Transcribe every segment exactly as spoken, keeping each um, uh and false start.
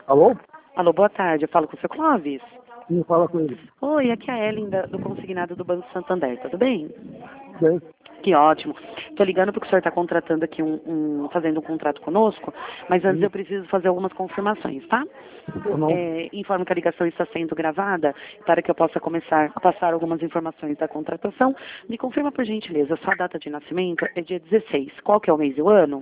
Alô? Alô, boa tarde. Eu falo com o seu Clóvis? Sim, fala com ele. Oi, aqui é a Ellen da- do consignado do Banco Santander. Tudo bem? Bem, Que ótimo. Estou ligando porque o senhor está contratando aqui um, um- fazendo um contrato conosco, mas antes sim, eu preciso fazer algumas confirmações, tá? ou não. É, informo que a ligação está sendo gravada para que eu possa começar a passar algumas informações da contratação. Me confirma, por gentileza, sua data de nascimento é dia dezesseis. Qual que é o mês e o ano?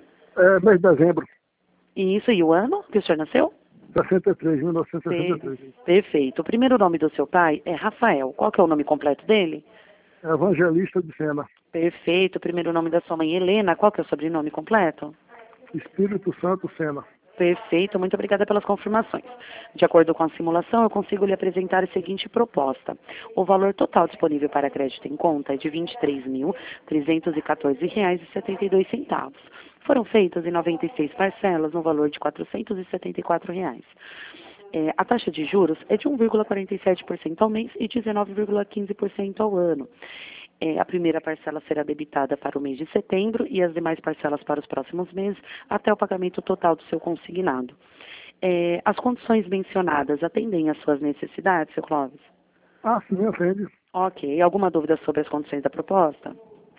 É mês de dezembro, E isso e o ano que o senhor nasceu? sessenta e três, mil novecentos e sessenta e Per- três. Perfeito. O primeiro nome do seu pai é Rafael. Qual que é o nome completo dele? Evangelista de Sena. Perfeito. O primeiro nome da sua mãe, Helena. Qual que é o sobrenome completo? Espírito Santo Sena. Perfeito. Muito obrigada pelas confirmações. De acordo com a simulação, eu consigo lhe apresentar a seguinte proposta. O valor total disponível para crédito em conta é de vinte e três mil, trezentos e quatorze reais e setenta e dois centavos. Foram feitas em noventa e seis parcelas no valor de quatrocentos e setenta e quatro reais. É, a taxa de juros é de um vírgula quarenta e sete por cento ao mês e dezenove vírgula quinze por cento ao ano. É, a primeira parcela será debitada para o mês de setembro e as demais parcelas para os próximos meses, até o pagamento total do seu consignado. É, as condições mencionadas atendem às suas necessidades, seu Clóvis? Ah, sim, atende. Ok. Alguma dúvida sobre as condições da proposta?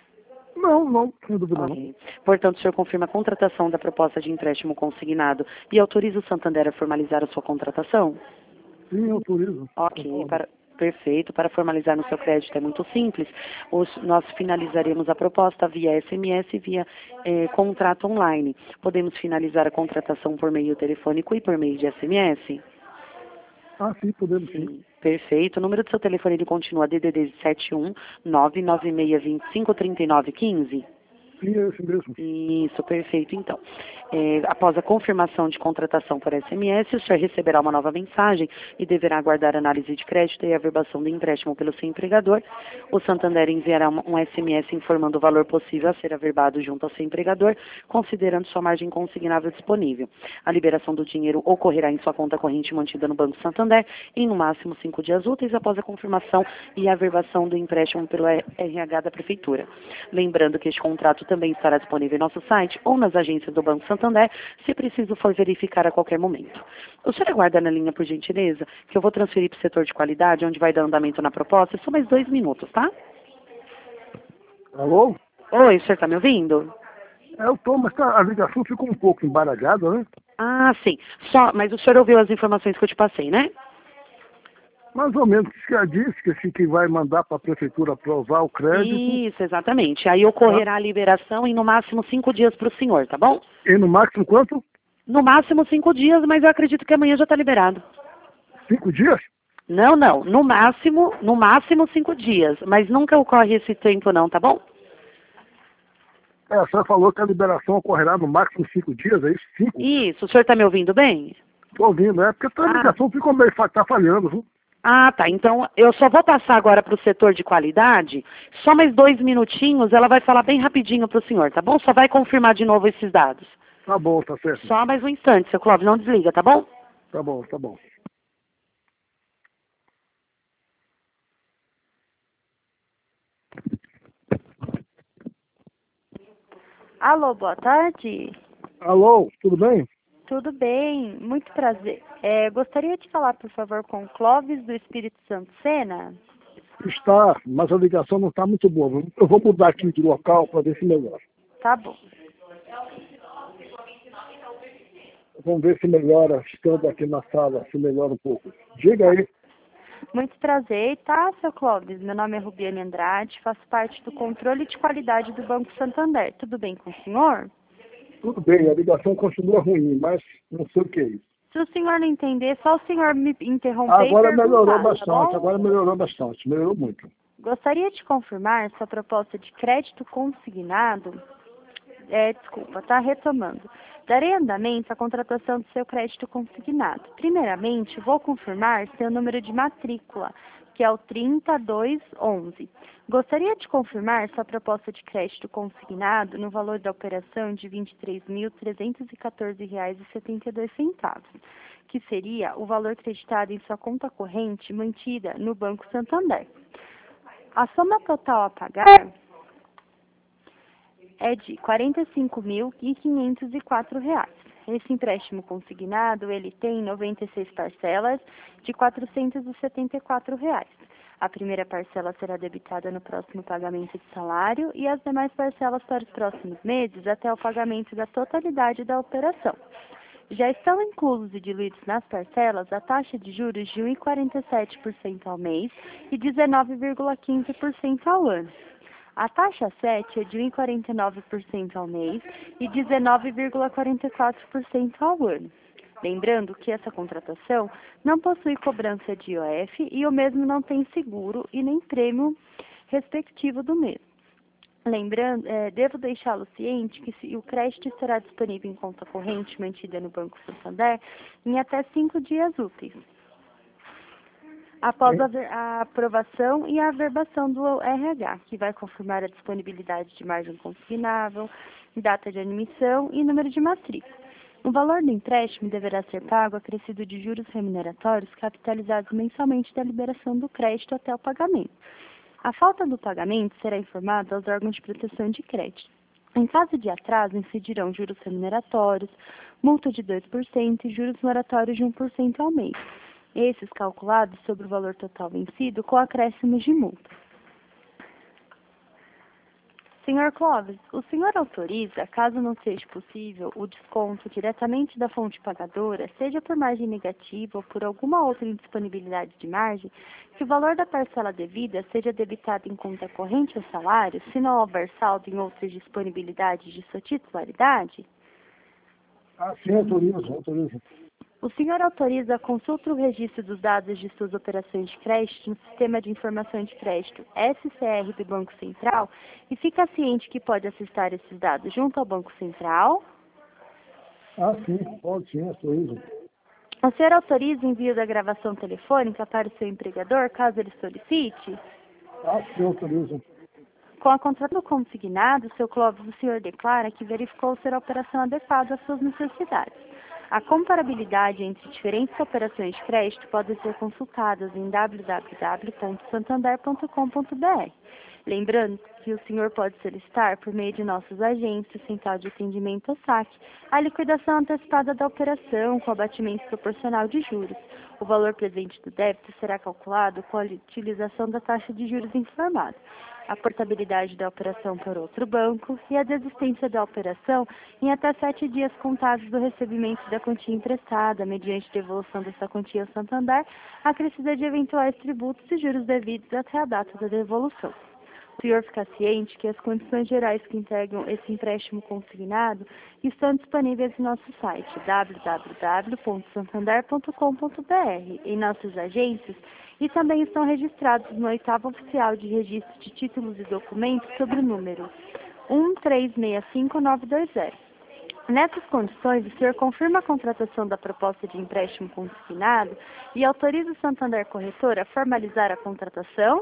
Não, não, sem dúvida não. Ok. Portanto, o senhor confirma a contratação da proposta de empréstimo consignado e autoriza o Santander a formalizar a sua contratação? Sim, autorizo. Ok, para, perfeito. Para formalizar no seu crédito é muito simples. Os- nós finalizaremos a proposta via S M S e via eh, contrato online. Podemos finalizar a contratação por meio telefônico e por meio de S M S? Ah, sim, podemos sim. Sim, perfeito. O número do seu telefone ele continua D D D sete um nove nove seis dois cinco três nove um cinco? Sim, é esse mesmo. Isso, perfeito. Então, é, após a confirmação de contratação por S M S, o senhor receberá uma nova mensagem e deverá aguardar a análise de crédito e a averbação do empréstimo pelo seu empregador. O Santander enviará uma- um S M S informando o valor possível a ser averbado junto ao seu empregador, considerando sua margem consignável disponível. A liberação do dinheiro ocorrerá em sua conta corrente mantida no Banco Santander em no máximo cinco dias úteis após a confirmação e a averbação do empréstimo pelo R H da Prefeitura. Lembrando que este contrato também estará disponível em nosso site ou nas agências do Banco Santander, se preciso for verificar a qualquer momento. O senhor aguarda na linha, por gentileza, que eu vou transferir para o setor de qualidade, onde vai dar andamento na proposta. É só mais dois minutos, tá? Alô? Oi, o senhor está me ouvindo? É, eu tô, mas tá- a ligação ficou um pouco embaralhada, né? Ah, sim. Só, mas o senhor ouviu as informações que eu te passei, né? Mais ou menos, que já disse que, assim, que vai mandar para a prefeitura aprovar o crédito, Isso, exatamente. Aí tá? ocorrerá a liberação em no máximo cinco dias para o senhor, tá bom? E no máximo quanto? No máximo cinco dias, mas eu acredito que amanhã já está liberado. Cinco dias? Não, não. No máximo, no máximo cinco dias. Mas nunca ocorre esse tempo não, tá bom? É, a senhora falou que a liberação ocorrerá no máximo cinco dias, é isso? Cinco? Isso. O senhor tá me ouvindo bem? Tô ouvindo, é porque a Ah, ligação ficou meio fa- tá falhando, viu? ah, tá. Então, eu só vou passar agora para o setor de qualidade. Só mais dois minutinhos, ela vai falar bem rapidinho para o senhor, tá bom? Só vai confirmar de novo esses dados. Tá bom, tá certo. Só mais um instante, seu Clóvis. Não desliga, tá bom? Tá bom, tá bom. Alô, boa tarde. Alô, tudo bem? Tudo bem? Muito prazer. É, gostaria de falar, por favor, com o Clóvis do Espírito Santo Sena. Está, mas a ligação não está muito boa. viu? Eu vou mudar aqui de local para ver se melhora. Tá bom. Vamos ver se melhora, estando aqui na sala, se melhora um pouco. Diga aí. Muito prazer, tá, seu Clóvis? Meu nome é Rubiane Andrade, faço parte do controle de qualidade do Banco Santander. Tudo bem com o senhor? Tudo bem, a ligação continua ruim, mas não sei o que é isso. Se o senhor não entender, só o senhor me interromper Agora e melhorou perguntar, tá bastante, bom? agora melhorou bastante, melhorou muito. Gostaria de confirmar sua proposta de crédito consignado. É, desculpa, tá retomando. Darei andamento à contratação do seu crédito consignado. Primeiramente, vou confirmar seu número de matrícula, que é o trinta dois onze. Gostaria de confirmar sua proposta de crédito consignado no valor da operação de vinte e três mil, trezentos e quatorze reais e setenta e dois centavos, que seria o valor creditado em sua conta corrente mantida no Banco Santander. A soma total a pagar é de quarenta e cinco mil quinhentos e quatro reais. Esse empréstimo consignado, ele tem noventa e seis parcelas de quatrocentos e setenta e quatro reais. A primeira parcela será debitada no próximo pagamento de salário e as demais parcelas para os próximos meses até o pagamento da totalidade da operação. Já estão inclusos e diluídos nas parcelas a taxa de juros de um vírgula quarenta e sete por cento ao mês e dezenove vírgula quinze por cento ao ano. A taxa sete é de um vírgula quarenta e nove por cento ao mês e dezenove vírgula quarenta e quatro por cento ao ano. Lembrando que essa contratação não possui cobrança de I O F e o mesmo não tem seguro e nem prêmio respectivo do mesmo. Lembrando, é, devo deixá-lo ciente que se, o crédito será disponível em conta corrente mantida no Banco Santander em até cinco dias úteis, após a, a aprovação e a averbação do R H, que vai confirmar a disponibilidade de margem consignável, data de admissão e número de matrícula. O valor do empréstimo deverá ser pago acrescido de juros remuneratórios capitalizados mensalmente da liberação do crédito até o pagamento. A falta do pagamento será informada aos órgãos de proteção de crédito. Em caso de atraso, incidirão juros remuneratórios, multa de dois por cento e juros moratórios de um por cento ao mês. Esses calculados sobre o valor total vencido com acréscimos de multa. senhor Clóvis, o senhor autoriza, caso não seja possível, o desconto diretamente da fonte pagadora, seja por margem negativa ou por alguma outra indisponibilidade de margem, que o valor da parcela devida seja debitado em conta corrente ou salário, se não houver saldo em outras disponibilidades de sua titularidade? Ah, sim, autorizo, autorizo. O senhor autoriza a consulta o registro dos dados de suas operações de crédito no Sistema de Informação de Crédito S C R do Banco Central e fica ciente que pode acessar esses dados junto ao Banco Central? Ah, sim, pode sim, autorizo. O senhor autoriza o envio da gravação telefônica para o seu empregador, caso ele solicite? Ah, sim, autorizo. Com a contrato consignado, seu Clóvis, o senhor declara que verificou ser a operação adequada às suas necessidades. A comparabilidade entre diferentes operações de crédito pode ser consultada em w w w ponto santander ponto com ponto b r. Lembrando que o senhor pode solicitar, por meio de nossos agentes, Central de Atendimento ou S A C, a liquidação antecipada da operação com abatimento proporcional de juros. O valor presente do débito será calculado com a utilização da taxa de juros informada, a portabilidade da operação por outro banco e a desistência da operação em até sete dias contados do recebimento da quantia emprestada, mediante devolução dessa quantia ao Santander, acrescida de eventuais tributos e juros devidos até a data da devolução. O senhor fica ciente que as condições gerais que integram esse empréstimo consignado estão disponíveis em nosso site w w w ponto santander ponto com ponto b r, em nossas agências, e também estão registrados no oitavo oficial de registro de títulos e documentos sob o número um três seis cinco nove dois zero. Nessas condições, o senhor confirma a contratação da proposta de empréstimo consignado e autoriza o Santander Corretora a formalizar a contratação?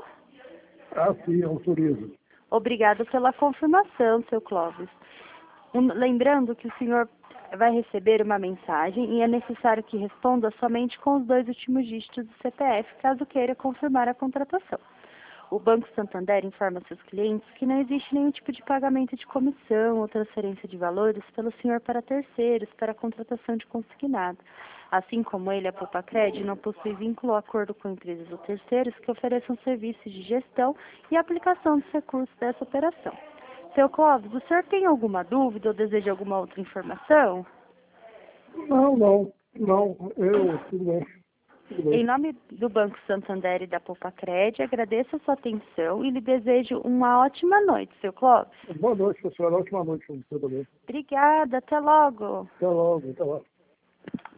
Ah, sim, autorizo. Obrigada pela confirmação, seu Clóvis. Um, lembrando que o senhor vai receber uma mensagem e é necessário que responda somente com os dois últimos dígitos do C P F, caso queira confirmar a contratação. O Banco Santander informa seus clientes que não existe nenhum tipo de pagamento de comissão ou transferência de valores pelo senhor para terceiros para a contratação de consignado. Assim como ele, a Poupa-Cred não possui vínculo ou acordo com empresas ou terceiros que ofereçam serviços de gestão e aplicação dos recursos dessa operação. Seu Clóvis, o senhor tem alguma dúvida ou deseja alguma outra informação? Não, não, não, eu, tudo bem. Tudo bem. Em nome do Banco Santander e da Poupa-Cred, agradeço a sua atenção e lhe desejo uma ótima noite, seu Clóvis. Boa noite, pessoal. Ótima noite. Tudo bem. Obrigada, até logo. Até logo, até logo.